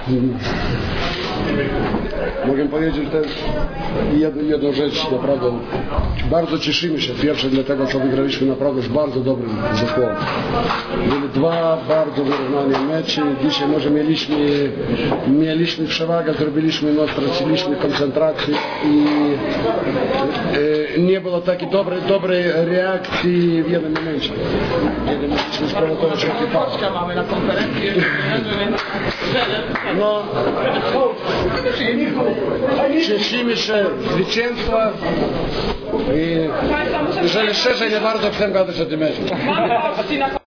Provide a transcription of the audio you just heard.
Mogę powiedzieć też jedną rzecz, naprawdę bardzo cieszymy się pierwsze dlatego, co wygraliśmy naprawdę z bardzo dobrym zespołem. Były dwa bardzo wyrównane mecze, dzisiaj może mieliśmy przewagę, zrobiliśmy, no straciliśmy koncentrację i nie było takiej dobrej reakcji w jednym momencie. Kiedy mogliśmy sprowokować ekipę. Mamy na konferencji, no, cieszymy się zwycięstwa i jeżeli szczerze nie bardzo chcę gadać o tym meczu.